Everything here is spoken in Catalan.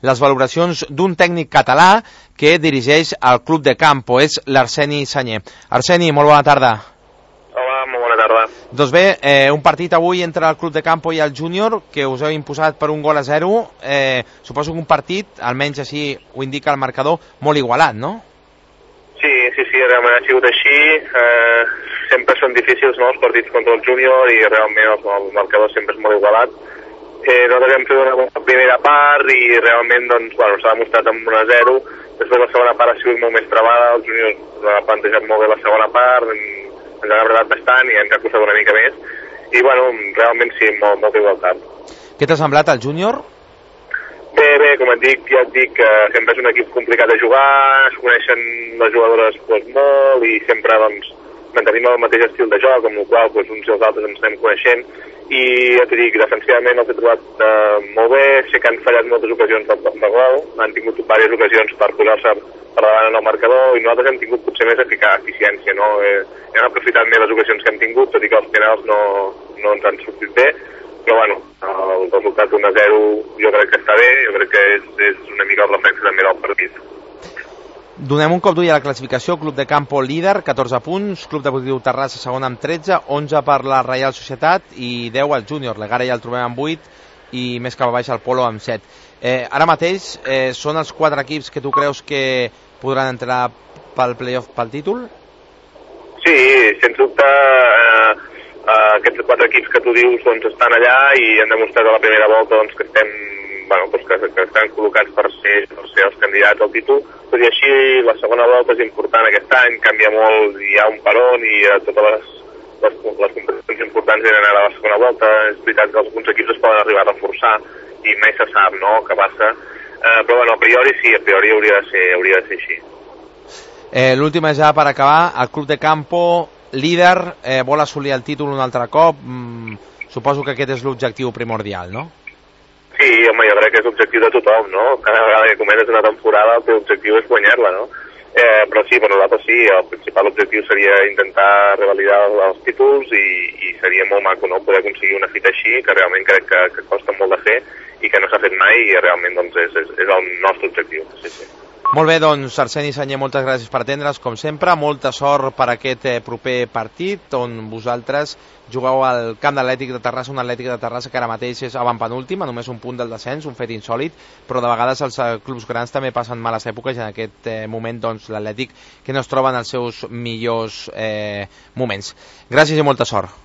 les valoracions d'un tècnic català que dirigeix el Club de Campo, és l'Arseni Sanyer. Arseni, molt bona tarda. Hola, molt bona tarda. Doncs bé, un partit avui entre el Club de Campo i el Júnior que us heu imposat per 1-0. Suposo que un partit, almenys així ho indica el marcador, molt igualat, no? Sí, realment ha sigut així. Sempre són difícils, no, els partits contra el Júnior i realment el marcador sempre és molt igualat. Nosaltres hem fet una bona primera part i realment doncs, s'ha demostrat amb 1-0. Després la segona part ha sigut molt més travada, el Júnior ha plantejat molt bé la segona part, ens ha agradat bastant i ens ha costat una mica més i realment sí, molta igualtat. Què t'ha semblat el Júnior? Bé, com et dic, ja et dic que sempre és un equip complicat de jugar, es coneixen les jugadores molt i sempre mantenim el mateix estil de joc, amb el qual uns i els altres ens anem coneixent i ja t'ho dic, defensivament els he trobat molt bé, sé que han fallat moltes ocasions de gol, han tingut diverses ocasions per posar-se per davant en el marcador i nosaltres hem tingut potser més eficiència, no? Hem aprofitat més les ocasions que hem tingut, tot i que els penals no ens han sortit bé, però el resultat 1-0 jo crec que està bé, jo crec que és una mica el reflex també del partit. Donem un cop d'ull a la classificació. Club de Campo líder, 14 punts, Club Deportiu Terrassa segon amb 13, 11 per la Reial Societat i 10 al Júnior. L'Egara ja el trobem amb 8 i més cap a baix el Polo amb 7. Ara mateix són els 4 equips que tu creus que podran entrar pel playoff pel títol? Sí, sens dubte aquests 4 equips que tu dius estan allà i han demostrat a la primera volta que estem que estan col·locats per ser els candidats al títol. Tot i així, la segona volta és important aquest any, canvia molt, hi ha un peron i totes les competicions importants venen ara a la segona volta. És veritat que alguns equips es poden arribar a reforçar i mai se sap, no?, què passa. Però a priori sí, a priori hauria de ser així. L'última ja per acabar, el Club de Campo, líder, vol assolir el títol un altre cop. Suposo que aquest és l'objectiu primordial, no? Sí, home, jo crec que és l'objectiu de tothom, no? Cada vegada que comences una temporada el teu objectiu és guanyar-la, no? Però sí, per nosaltres sí, el principal objectiu seria intentar revalidar els títols i seria molt maco, no?, poder aconseguir una fita així, que realment crec que costa molt de fer i que no s'ha fet mai i realment és el nostre objectiu. Sí. Molt bé, doncs, Arseni Sanyer, moltes gràcies per atendre's, com sempre. Molta sort per aquest proper partit, on vosaltres jugueu al camp de l'Atlètic de Terrassa, un Atlètic de Terrassa que ara mateix és avantpenúltim, a només un punt del descens, un fet insòlit, però de vegades els clubs grans també passen males èpoques i en aquest moment l'Atlètic que no es troba en els seus millors moments. Gràcies i molta sort.